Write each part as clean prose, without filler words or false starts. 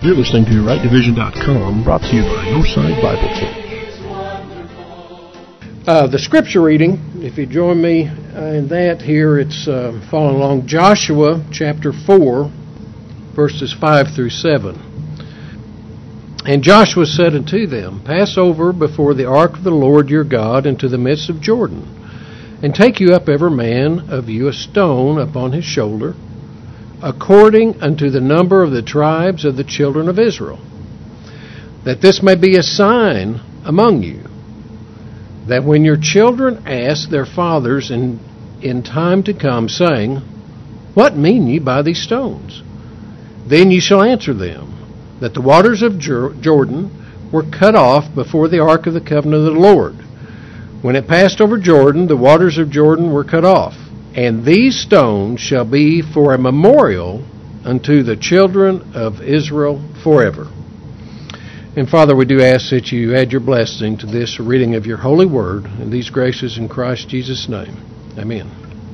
You're listening to RightDivision.com, brought to you by Northside Bible Church. The scripture reading, if you join me in that here, it's following along Joshua chapter 4, verses 5 through 7. And Joshua said unto them, Pass over before the ark of the Lord your God into the midst of Jordan, and take you up every man of you a stone upon his shoulder, according unto the number of the tribes of the children of Israel, that this may be a sign among you, that when your children ask their fathers in time to come, saying, What mean ye by these stones? Then ye shall answer them, that the waters of Jordan were cut off before the ark of the covenant of the Lord. When it passed over Jordan, the waters of Jordan were cut off. And these stones shall be for a memorial unto the children of Israel forever. And Father, we do ask that you add your blessing to this reading of your holy word, and these graces in Christ Jesus' name. Amen.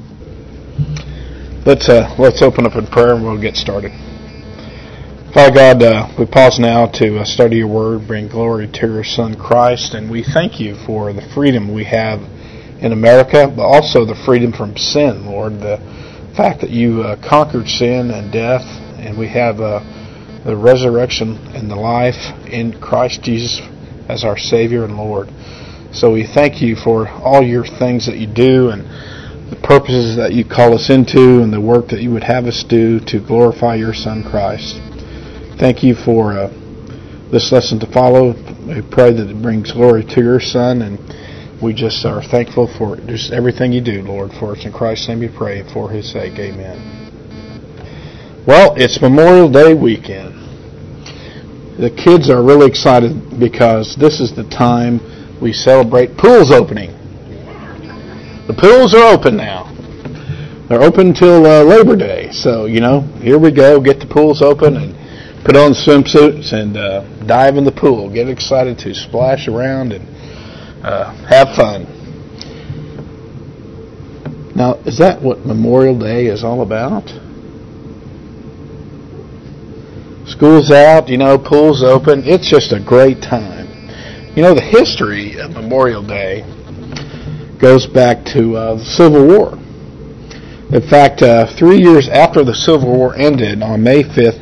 Let's open up in prayer and we'll get started. Father God, we pause now to study your word, bring glory to your Son Christ, and we thank you for the freedom we have in America, but also the freedom from sin, Lord. The fact that you conquered sin and death, and we have the resurrection and the life in Christ Jesus as our Savior and Lord. So we thank you for all your things that you do and the purposes that you call us into and the work that you would have us do to glorify your Son Christ. Thank you for this lesson to follow. We pray that it brings glory to your Son, and we just are thankful for just everything you do, Lord. For it's in Christ's name we pray, and for his sake, amen. Well, it's Memorial Day weekend. The kids are really excited because this is the time we celebrate pools opening. The pools are open now. They're open till Labor Day. So, here we go. Get the pools open and put on swimsuits and dive in the pool. Get excited to splash around and have fun. Now, is that what Memorial Day is all about? School's out, pool's open. It's just a great time. The history of Memorial Day goes back to the Civil War. In fact, 3 years after the Civil War ended on May 5th,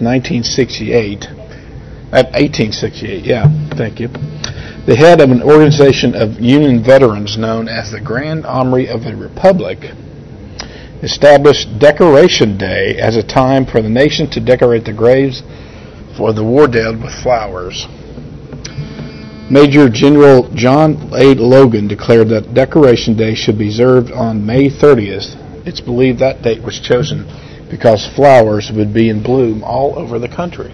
1868, thank you. The head of an organization of Union veterans known as the Grand Army of the Republic established Decoration Day as a time for the nation to decorate the graves for the war dead with flowers. Major General John A. Logan declared that Decoration Day should be observed on May 30th. It's believed that date was chosen because flowers would be in bloom all over the country.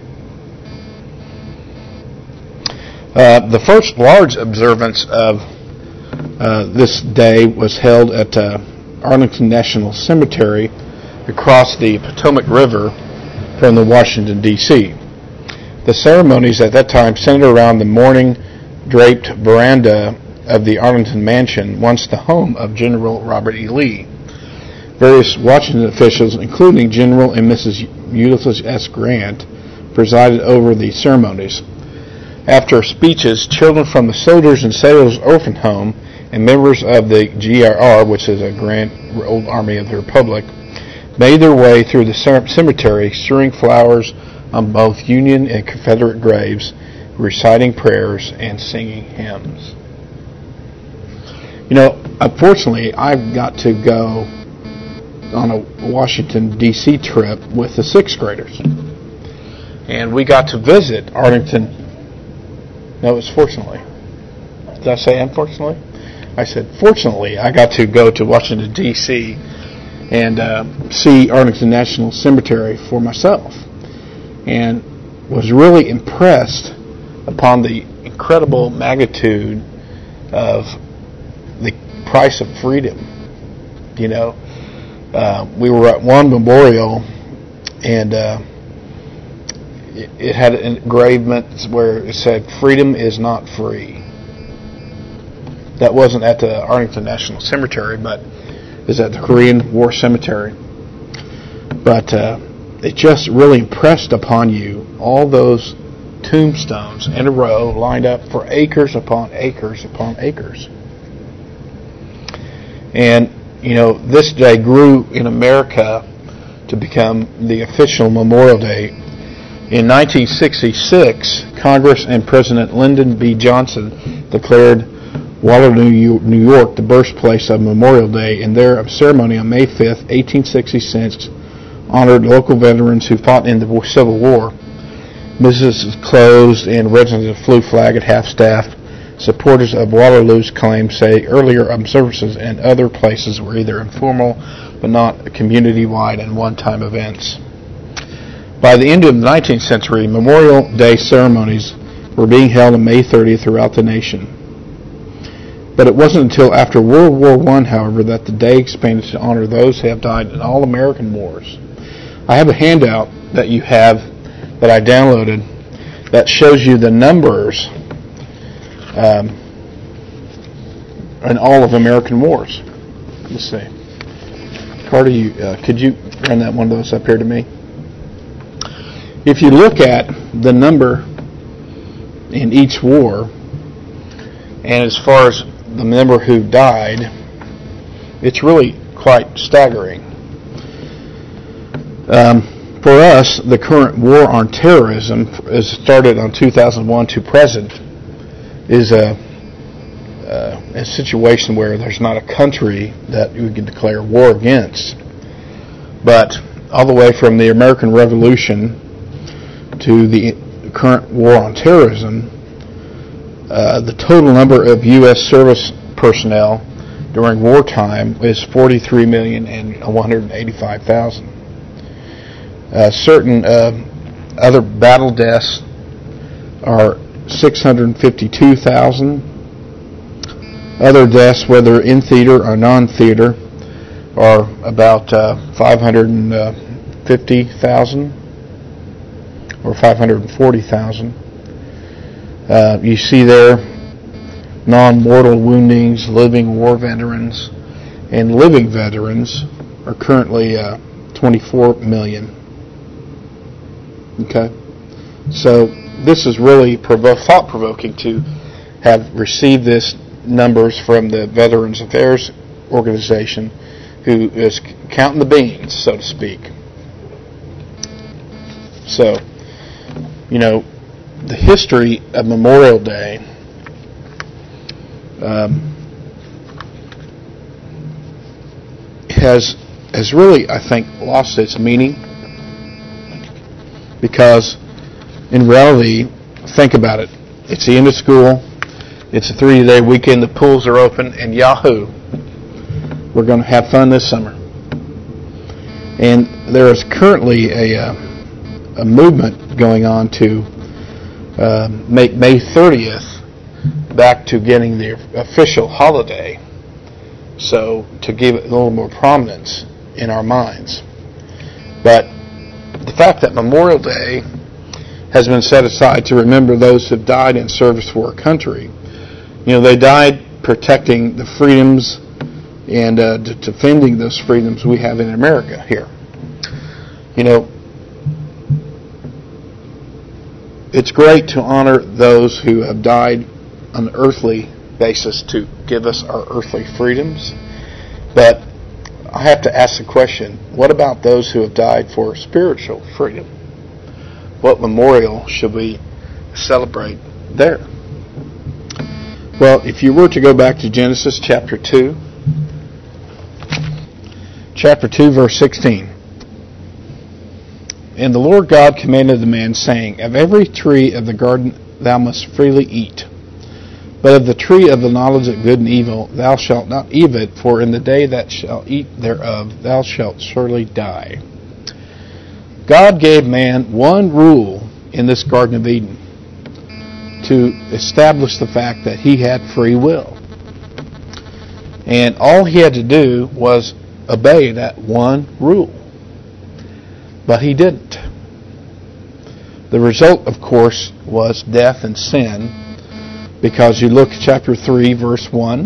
The first large observance of this day was held at Arlington National Cemetery across the Potomac River from the Washington, D.C. The ceremonies at that time centered around the mourning draped veranda of the Arlington Mansion, once the home of General Robert E. Lee. Various Washington officials, including General and Mrs. Ulysses S. Grant, presided over the ceremonies. After speeches, children from the Soldiers and Sailors Orphan Home and members of the GRR, which is a Grand Old Army of the Republic, made their way through the cemetery, strewing flowers on both Union and Confederate graves, reciting prayers and singing hymns. Unfortunately, I've got to go on a Washington, D.C. trip with the 6th graders. And we got to visit Arlington. No, it's fortunately. Did I say unfortunately? I said fortunately. I got to go to Washington, D.C. and see Arlington National Cemetery for myself. And was really impressed upon the incredible magnitude of the price of freedom. We were at one memorial, and it had engravements where it said, "Freedom is not free." That wasn't at the Arlington National Cemetery, but is at the Korean War Cemetery. But it just really impressed upon you all those tombstones in a row lined up for acres upon acres upon acres. And, this day grew in America to become the official Memorial Day. In 1966, Congress and President Lyndon B. Johnson declared Waterloo, New York, the birthplace of Memorial Day, and their ceremony on May 5th, 1866, honored local veterans who fought in the Civil War. Businesses closed and residents flew flag at half-staff. Supporters of Waterloo's claim say earlier observances in other places were either informal but not community-wide and one-time events. By the end of the 19th century, Memorial Day ceremonies were being held on May 30th throughout the nation. But it wasn't until after World War I, however, that the day expanded to honor those who have died in all American wars. I have a handout that I downloaded that shows you the numbers in all of American wars. Let's see. Carter, could you run that one of those up here to me? If you look at the number in each war, and as far as the number who died, it's really quite staggering. For us, the current war on terrorism, as started on 2001 to present, is a situation where there's not a country that we can declare war against. But all the way from the American Revolution to the current war on terrorism, the total number of U.S. service personnel during wartime is 43,185,000. Certain other battle deaths are 652,000. Other deaths, whether in theater or non-theater, are about 550,000 or 540,000. You see there non-mortal woundings, living war veterans, and living veterans are currently 24 million. Okay? So this is really thought-provoking to have received this numbers from the Veterans Affairs Organization, who is counting the beans, so to speak. So, the history of Memorial Day has really, I think, lost its meaning, because in reality, think about it. It's the end of school. It's a 3-day weekend. The pools are open, and yahoo! We're going to have fun this summer. And there is currently a movement going on to make May 30th back to getting the official holiday, so to give it a little more prominence in our minds. But the fact that Memorial Day has been set aside to remember those who have died in service for our country. They died protecting the freedoms and defending those freedoms we have in America here. It's great to honor those who have died on an earthly basis to give us our earthly freedoms. But I have to ask the question, what about those who have died for spiritual freedom? What memorial should we celebrate there? Well, if you were to go back to Genesis chapter 2, verse 16. And the Lord God commanded the man, saying, Of every tree of the garden thou must freely eat, but of the tree of the knowledge of good and evil thou shalt not eat it, for in the day that shalt eat thereof thou shalt surely die. God gave man one rule in this Garden of Eden, to establish the fact that he had free will. And all he had to do was obey that one rule. But he didn't. The result, of course, was death and sin, because you look at chapter 3, verse 1.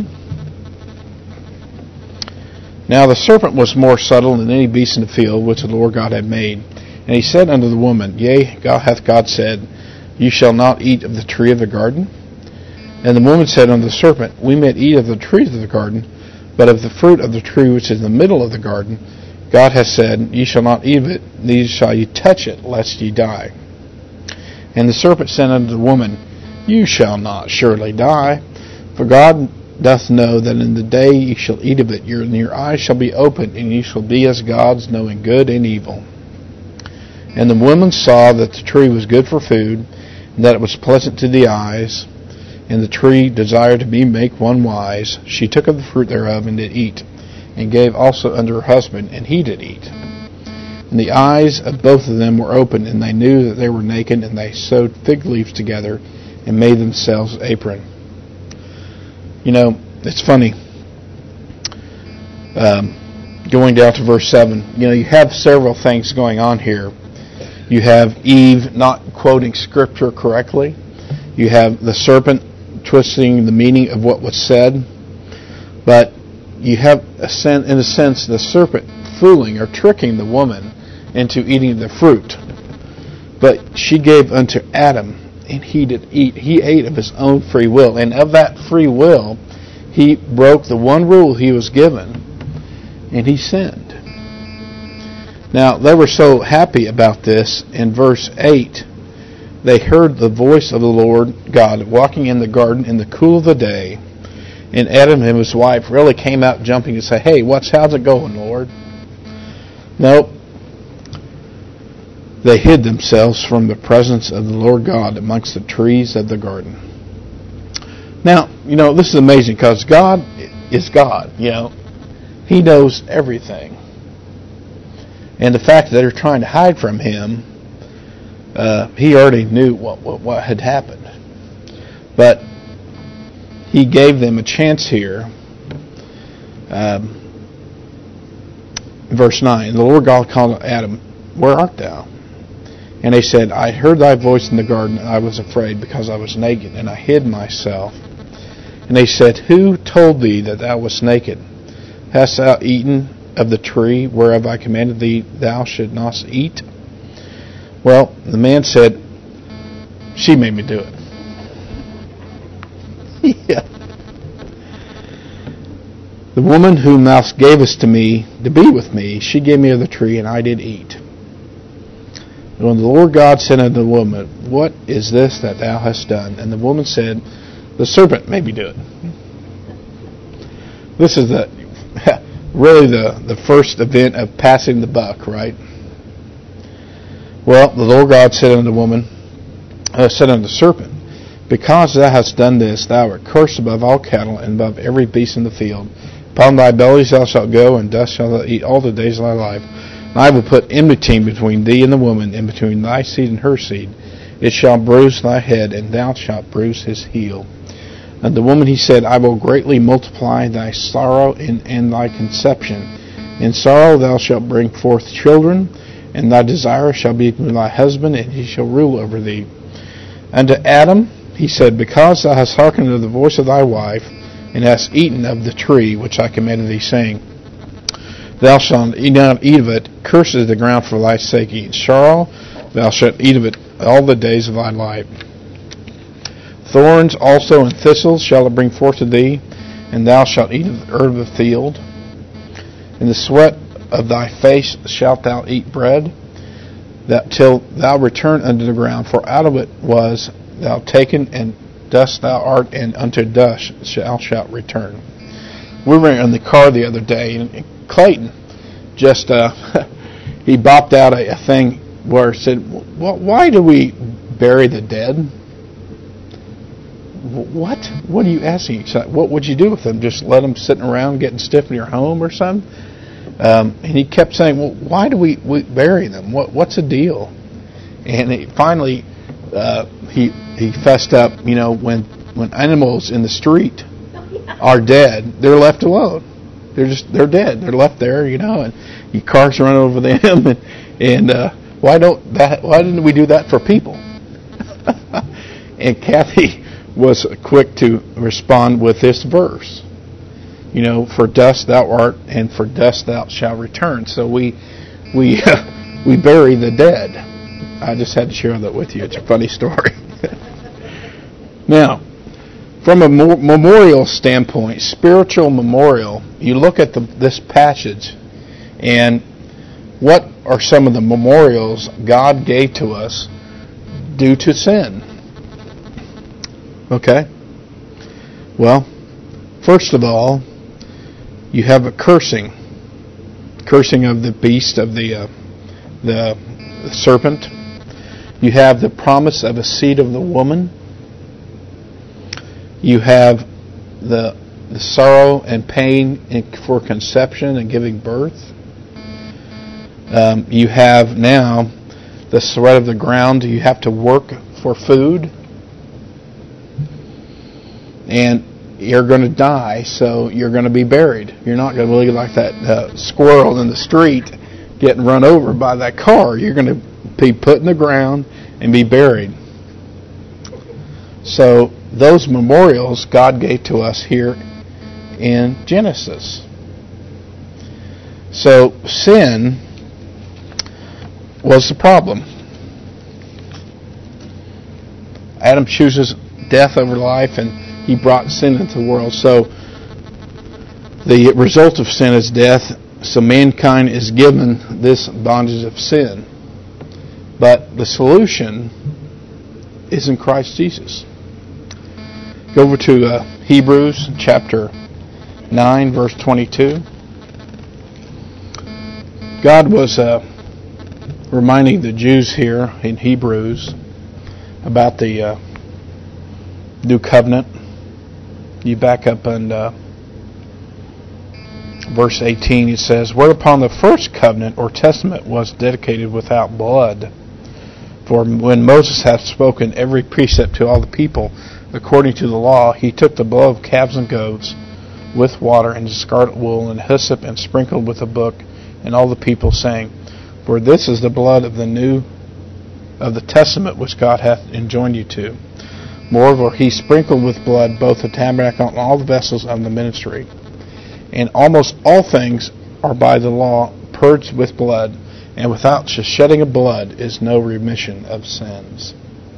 Now the serpent was more subtle than any beast in the field which the Lord God had made. And he said unto the woman, Yea, hath God said, You shall not eat of the tree of the garden? And the woman said unto the serpent, We may eat of the trees of the garden, but of the fruit of the tree which is in the middle of the garden, God hath said, Ye shall not eat of it, neither shall ye touch it, lest ye die. And the serpent said unto the woman, You shall not surely die, for God doth know that in the day ye shall eat of it, your eyes shall be opened, and ye shall be as gods, knowing good and evil. And the woman saw that the tree was good for food, and that it was pleasant to the eyes, and the tree desired to make one wise. She took of the fruit thereof, and did eat, and gave also unto her husband, and he did eat. And the eyes of both of them were opened, and they knew that they were naked, and they sewed fig leaves together, and made themselves an apron. You know, it's funny. Going down to verse 7, you have several things going on here. You have Eve not quoting Scripture correctly. You have the serpent twisting the meaning of what was said. But you have, in a sense, the serpent fooling or tricking the woman into eating the fruit. But she gave unto Adam, and he did eat. He ate of his own free will. And of that free will, he broke the one rule he was given, and he sinned. Now, they were so happy about this. In verse 8, they heard the voice of the Lord God walking in the garden in the cool of the day. And Adam and his wife really came out jumping to say, Hey, how's it going, Lord? Nope. They hid themselves from the presence of the Lord God amongst the trees of the garden. Now, this is amazing because God is God. He knows everything. And the fact that they're trying to hide from Him, He already knew what had happened. But He gave them a chance here. Verse 9, the Lord God called Adam, Where art thou? And he said, I heard thy voice in the garden, and I was afraid, because I was naked, and I hid myself. And he said, Who told thee that thou wast naked? Hast thou eaten of the tree whereof I commanded thee thou should not eat? Well, the man said, She made me do it. Yeah. The woman whom thou gavest to me to be with me, she gave me of the tree, and I did eat. And when the Lord God said unto the woman, What is this that thou hast done? And the woman said, The serpent made me do it. This is really the first event of passing the buck, right? Well, the Lord God said unto the serpent, Because thou hast done this, thou art cursed above all cattle, and above every beast in the field. Upon thy belly thou shalt go, and dust shalt thou eat all the days of thy life. And I will put enmity between thee and the woman, and between thy seed and her seed. It shall bruise thy head, and thou shalt bruise his heel. And the woman he said, I will greatly multiply thy sorrow and thy conception. In sorrow thou shalt bring forth children, and thy desire shall be with thy husband, and he shall rule over thee. Unto Adam he said, Because thou hast hearkened to the voice of thy wife, and hast eaten of the tree which I commanded thee, saying, Thou shalt not eat of it, cursed is the ground for thy sake, in sorrow thou shalt eat of it all the days of thy life. Thorns also and thistles shall it bring forth to thee, and thou shalt eat of the herb of the field. In the sweat of thy face shalt thou eat bread, till thou return unto the ground, for out of it was thou taken, and dust thou art, and unto dust shalt return. We were in the car the other day, and Clayton just he bopped out a thing where it said, why do we bury the dead? What? What are you asking? What would you do with them? Just let them sitting around getting stiff in your home or something? And he kept saying, well, why do we bury them? What's the deal? And finally he fessed up, when animals in the street are dead, they're left alone. They're dead. They're left there, and your cars run over them. And why didn't we do that for people? And Kathy was quick to respond with this verse. For dust thou art, and for dust thou shalt return. So we bury the dead. I just had to share that with you. It's a funny story. Now, from a memorial standpoint, spiritual memorial, you look at this passage, and what are some of the memorials God gave to us due to sin? Okay. Well, first of all, you have a cursing of the beast, of the serpent. You have the promise of a seed of the woman. You have the sorrow and pain for conception and giving birth. You have now the sweat of the ground. You have to work for food. And you're going to die, so you're going to be buried. You're not going to be like that squirrel in the street getting run over by that car. You're going to be put in the ground and be buried. So those memorials God gave to us here in Genesis. So sin was the problem. Adam chooses death over life, and he brought sin into the world. So the result of sin is death. So mankind is given this bondage of sin. But the solution is in Christ Jesus. Go over to Hebrews chapter 9, verse 22. God was reminding the Jews here in Hebrews about the new covenant. You back up and verse 18, it says, "Whereupon the first covenant or testament was dedicated without blood. For when Moses hath spoken every precept to all the people according to the law, he took the blood of calves and goats with water and scarlet wool and hyssop and sprinkled with a book, and all the people saying, For this is the blood of the testament which God hath enjoined you to. Moreover, he sprinkled with blood both the tabernacle and all the vessels of the ministry. And almost all things are by the law purged with blood, and without the shedding of blood is no remission of sins."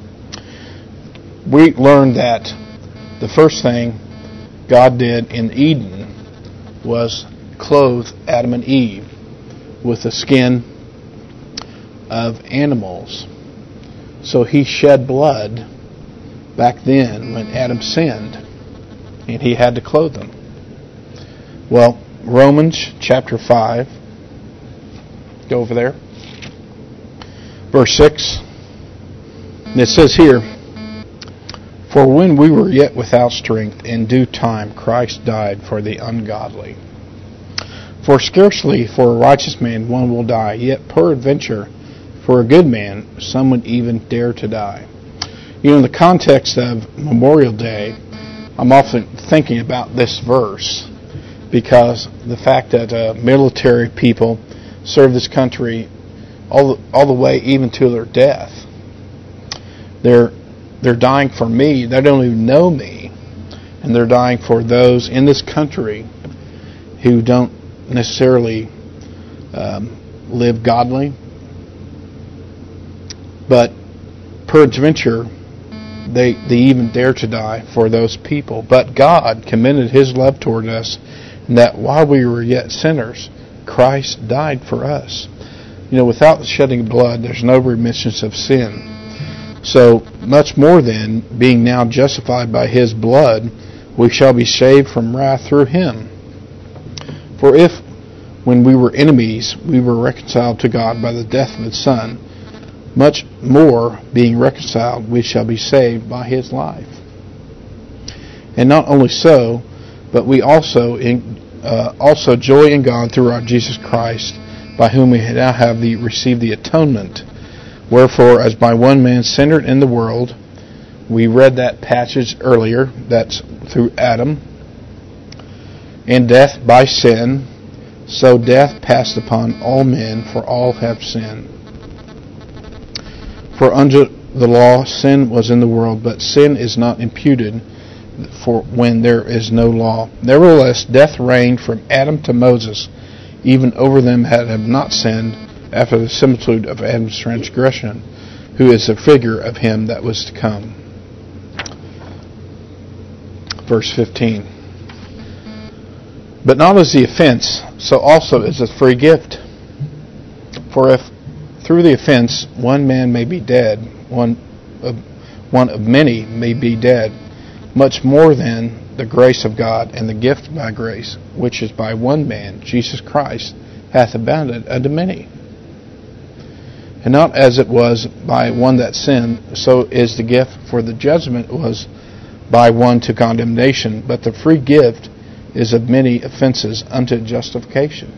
We learned that the first thing God did in Eden was clothe Adam and Eve with the skin of animals. So he shed blood back then when Adam sinned, and he had to clothe them. Well, Romans chapter 5, go over there, verse 6, and it says here, "For when we were yet without strength, in due time Christ died for the ungodly. For scarcely for a righteous man one will die, yet peradventure for a good man some would even dare to die." You know, in the context of Memorial Day, I'm often thinking about this verse, because the fact that military people serve this country all the way even to their death. They're dying for me. They don't even know me, and they're dying for those in this country who don't necessarily live godly. But peradventure, they even dare to die for those people. But God commended His love toward us, and that while we were yet sinners, Christ died for us. You know, without the shedding of blood, there's no remission of sin. So much more then, being now justified by His blood, we shall be saved from wrath through Him. For if, when we were enemies, we were reconciled to God by the death of His Son, much more, being reconciled, we shall be saved by His life. And not only so, but we also joy in God through our Jesus Christ, by whom we now have received the atonement. Wherefore, as by one man sin entered in the world, we read that passage earlier, that's through Adam, and death by sin, so death passed upon all men, for all have sinned. For under the law sin was in the world, but sin is not imputed for when there is no law. Nevertheless, death reigned from Adam to Moses, even over them that have not sinned, after the similitude of Adam's transgression, who is a figure of him that was to come. verse 15. But not as the offense, so also is the free gift. For if through the offense one man may be dead, one of many may be dead, much more than the grace of God and the gift by grace, which is by one man, Jesus Christ, hath abounded unto many. And not as it was by one that sinned, so is the gift, for the judgment was by one to condemnation, but the free gift is of many offenses unto justification.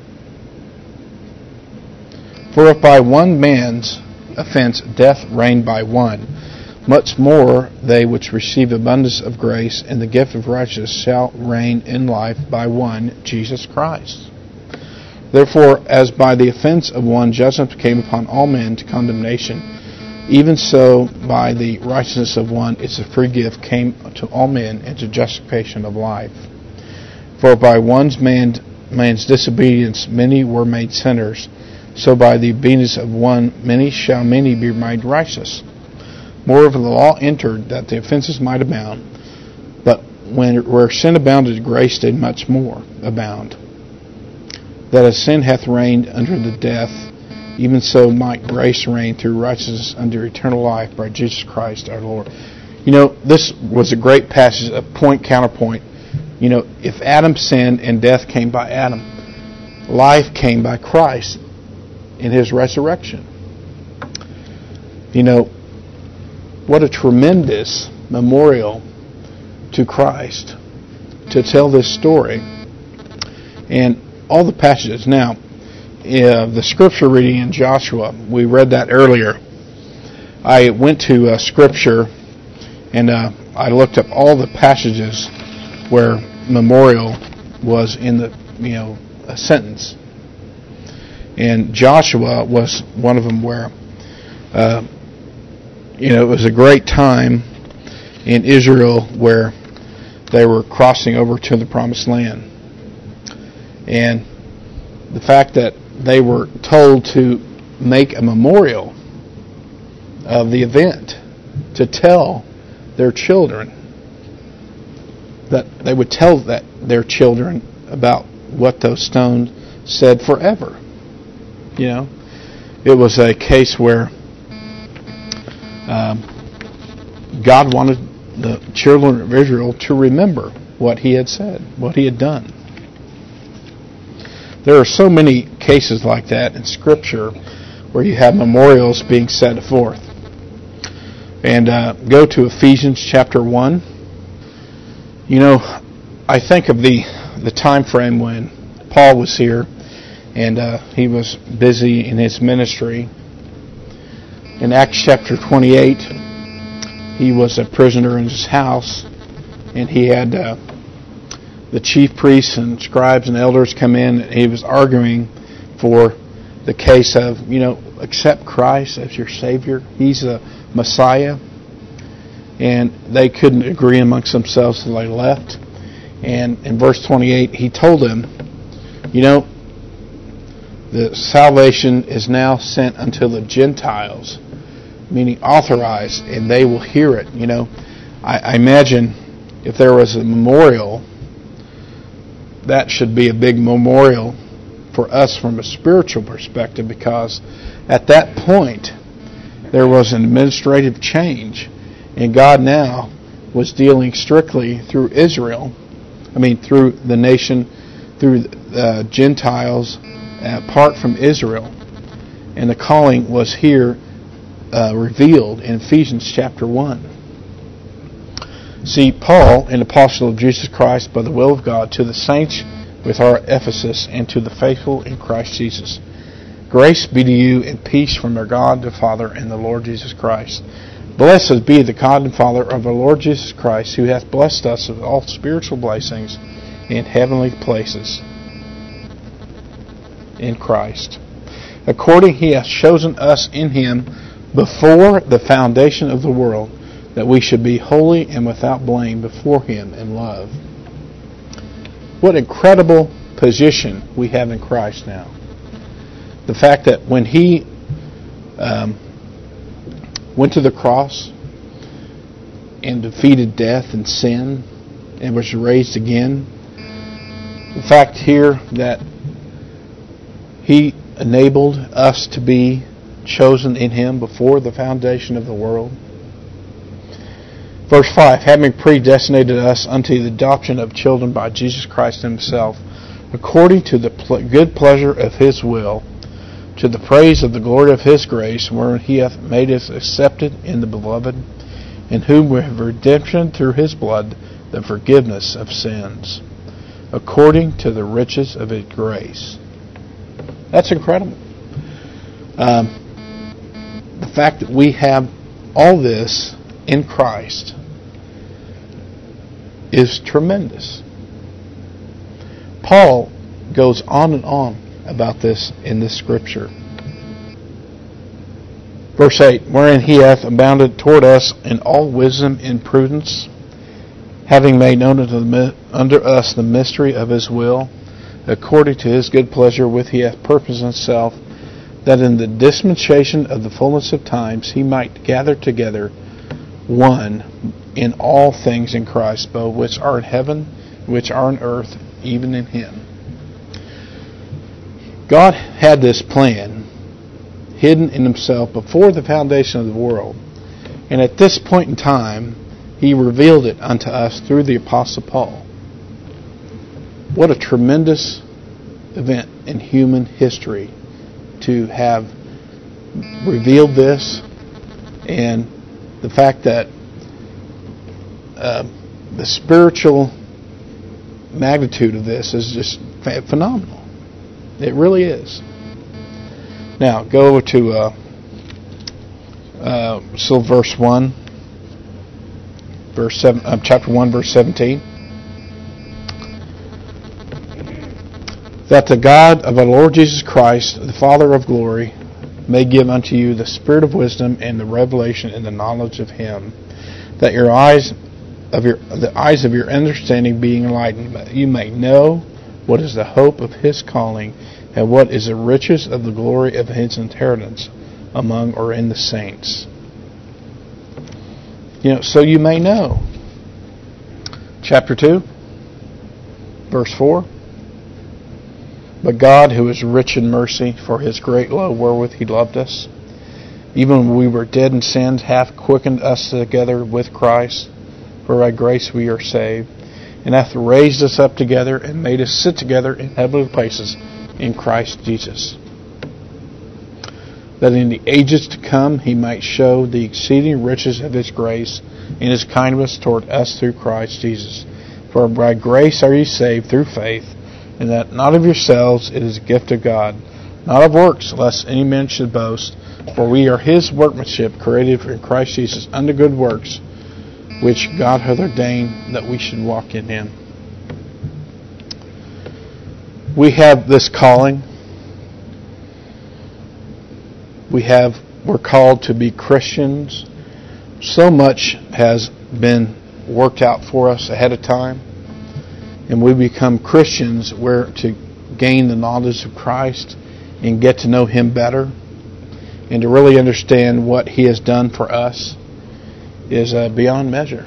For if by one man's offense death reigned by one, much more they which receive abundance of grace and the gift of righteousness shall reign in life by one, Jesus Christ. Therefore, as by the offense of one judgment came upon all men to condemnation, even so by the righteousness of one its a free gift came to all men into justification of life. For by one man's disobedience many were made sinners, so by the obedience of one many shall many be made righteous. Moreover, the law entered that the offenses might abound, but where sin abounded, grace did much more abound. That as sin hath reigned under the death, even so might grace reign through righteousness unto eternal life by Jesus Christ our Lord. You know, this was a great passage, a point counterpoint. You know, if Adam sinned and death came by Adam, life came by Christ in His resurrection. You know, what a tremendous memorial to Christ to tell this story. And all the passages. Now, the scripture reading in Joshua, we read that earlier. I went to Scripture and I looked up all the passages where memorial was in the, a sentence. And Joshua was one of them where, it was a great time in Israel where they were crossing over to the Promised Land. And the fact that they were told to make a memorial of the event, to tell their children, that they would tell their children about what those stones said forever. It was a case where God wanted the children of Israel to remember what He had said, what He had done. There are so many cases like that in Scripture where you have memorials being set forth. And go to Ephesians chapter 1. I think of the time frame when Paul was here and he was busy in his ministry. In Acts chapter 28, he was a prisoner in his house, and he had the chief priests and scribes and elders come in, and he was arguing for the case of, accept Christ as your Savior. He's the Messiah. And they couldn't agree amongst themselves, so they left. And in verse 28, he told them, the salvation is now sent unto the Gentiles, meaning authorized, and they will hear it. I imagine if there was a memorial, that should be a big memorial for us from a spiritual perspective, because at that point there was an administrative change, and God now was dealing strictly through Israel. Through the nation, through the Gentiles, apart from Israel. And the calling was here revealed in Ephesians chapter 1. See, Paul, an apostle of Jesus Christ by the will of God, to the saints with our Ephesus, and to the faithful in Christ Jesus. Grace be to you and peace from our God the Father and the Lord Jesus Christ. Blessed be the God and Father of our Lord Jesus Christ, who hath blessed us with all spiritual blessings in heavenly places in Christ. According He hath chosen us in Him before the foundation of the world, that we should be holy and without blame before Him in love. What incredible position we have in Christ now. The fact that when He went to the cross and defeated death and sin and was raised again. The fact here that He enabled us to be chosen in Him before the foundation of the world. Verse 5, having predestinated us unto the adoption of children by Jesus Christ Himself, according to the good pleasure of His will, to the praise of the glory of His grace, wherein He hath made us accepted in the Beloved, in whom we have redemption through His blood, the forgiveness of sins, according to the riches of His grace. That's incredible. The fact that we have all this in Christ is tremendous. Paul goes on and on about this in this scripture. Verse 8, wherein He hath abounded toward us in all wisdom and prudence, having made known unto us the mystery of His will, according to His good pleasure, with He hath purposed Himself, that in the dispensation of the fullness of times He might gather together one in all things in Christ, both which are in heaven, which are on earth, even in Him. God had this plan hidden in Himself before the foundation of the world, and at this point in time He revealed it unto us through the Apostle Paul. What a tremendous event in human history to have revealed this, and the fact that the spiritual magnitude of this is just phenomenal. It really is. Now, go over to verse 1, chapter 1, verse 17. That the God of our Lord Jesus Christ, the Father of glory, may give unto you the spirit of wisdom and the revelation and the knowledge of Him, that the eyes of your understanding being enlightened, that you may know what is the hope of His calling, and what is the riches of the glory of His inheritance among or in the saints. So you may know. Chapter 2, verse 4. But God, who is rich in mercy, for His great love wherewith He loved us, even when we were dead in sins, hath quickened us together with Christ. For by grace we are saved, and hath raised us up together, and made us sit together in heavenly places in Christ Jesus, that in the ages to come He might show the exceeding riches of His grace and His kindness toward us through Christ Jesus. For by grace are ye saved through faith, and that not of yourselves, it is a gift of God, not of works, lest any man should boast. For we are His workmanship, created in Christ Jesus unto good works, which God hath ordained that we should walk in Him. We have this calling. We're called to be Christians. So much has been worked out for us ahead of time. And we become Christians where to gain the knowledge of Christ and get to know Him better, and to really understand what He has done for us is beyond measure.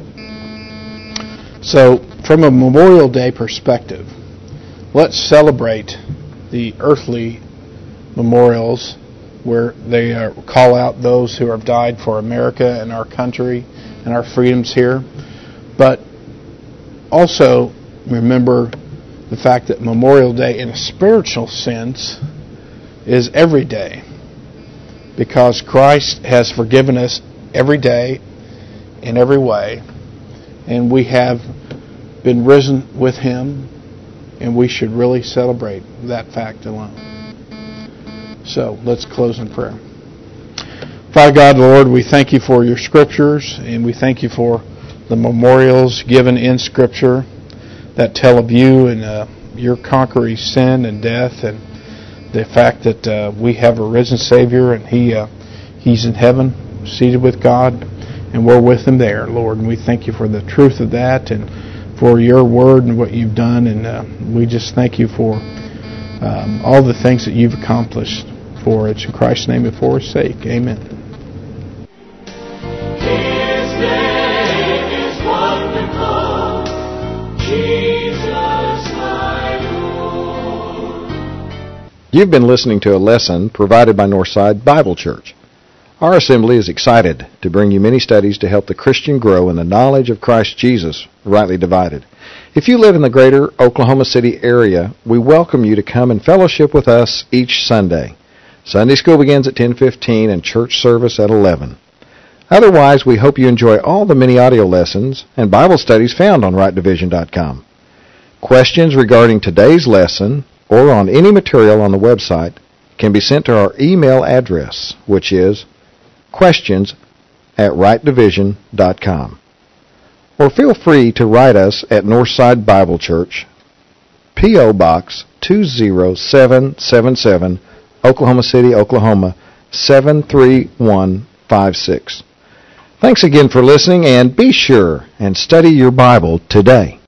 So, from a Memorial Day perspective, let's celebrate the earthly memorials where they call out those who have died for America and our country and our freedoms here. But also remember the fact that Memorial Day, in a spiritual sense, is every day, because Christ has forgiven us every day in every way, and we have been risen with Him, and we should really celebrate that fact alone. So let's close in prayer. Father God, Lord, we thank You for Your scriptures, and we thank You for the memorials given in Scripture that tell of You and Your conquering sin and death, and the fact that we have a risen Savior, and He's in heaven, seated with God, and we're with Him there, Lord. And we thank You for the truth of that, and for Your word and what You've done, and we just thank You for all the things that You've accomplished for us. In Christ's name and for His sake, amen. His name is wonderful. You've been listening to a lesson provided by Northside Bible Church. Our assembly is excited to bring you many studies to help the Christian grow in the knowledge of Christ Jesus, rightly divided. If you live in the greater Oklahoma City area, we welcome you to come and fellowship with us each Sunday. Sunday school begins at 10:15 and church service at 11. Otherwise, we hope you enjoy all the many audio lessons and Bible studies found on rightdivision.com. Questions regarding today's lesson or on any material on the website can be sent to our email address, which is questions@rightdivision.com. Or feel free to write us at Northside Bible Church, P.O. Box 20777, Oklahoma City, Oklahoma 73156. Thanks again for listening, and be sure and study your Bible today.